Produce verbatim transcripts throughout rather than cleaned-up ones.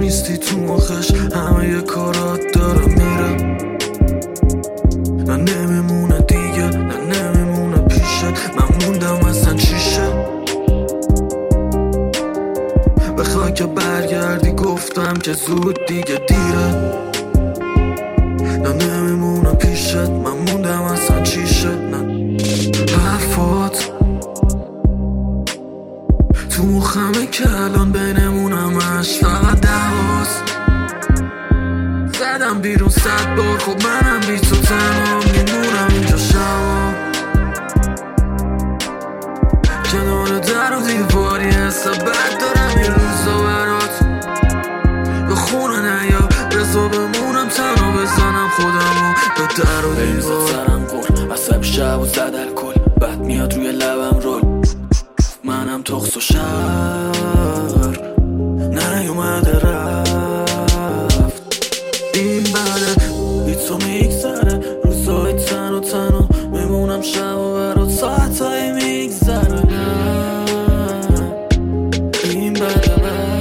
نیستی تو مخش، همه یه کارات داره میره. نه نمیمونه دیگه، نه نمیمونه پیشت، من موندم اصلا چیشه. بخوای که برگردی گفتم که زود دیگه دیره. نه نمیمونه پیشت، من موندم اصلا چیشه. نه حرفات تو مخمه که الان بینمونم اش فقط دواست. زدم بیرون صد بار، خب منم بی تو تنها میمونم اینجا شبا. کنار در و دیواری حس بد دارم یه روزا برات. به خونه نیا رضا بمونم تنها بزنم خودمو به در و دیوار. سرم قول عصب شب و زد الکل، بد میاد روی لبم رول. منم تخص و شهر نیومده رفت. این بده بی تو میگذره، روزای تن و تنها میمونم شب و برات ساعتایی میگذره. این بده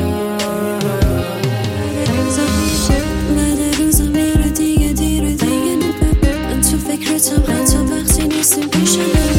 بده روزا میره دیگه دیره دیگه نبه. من تو فکرتم حتی وقتی نیستیم پیشم.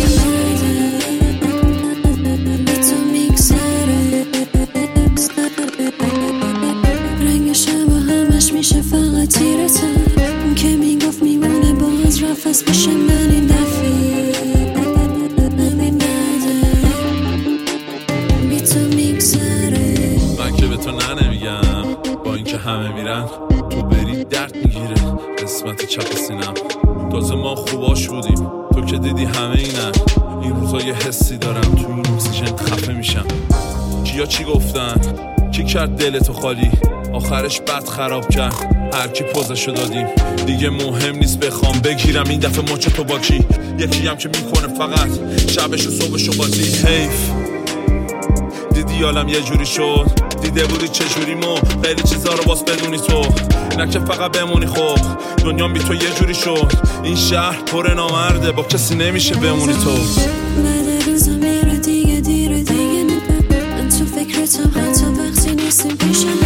میشه فقط تیرتم، اون که میگفت میمونه باز رفت بشه من این دفعه. همین بده بی تو میگذره. من که به تو نه نمیگم، با اینکه همه میرن تو بری درد میگیره قسمت چپ سینم. تازه ما خوباش بودیم، تو که دیدی همه اینن. این روزا یه حسی دارم تو این اکسیژن خفه میشم. کیا چی گفتن، کی کرد دلتو خالی، آخرش بد خراب کرد، هر کی پوزشو دادیم. دیگه مهم نیست بخوام بگیرم این دفعه مچ تو با کی. یکی هم که میکنه فقط شبش و صبحشو بازی. حیف دیدی عالم یه جوری شد، دیده بودی چه جوری مو خیلی چیزا رو باز بدونی تو، نه که فقط بمونی. خب دنیا بی تو یه جوری شد، این شهر پر نامرده با کسی نمیشه بمونی تو. بده روزا میره دیگه دیره دیگه نبه. من تو فکرتم حتی وقتی نیستیم پیشم.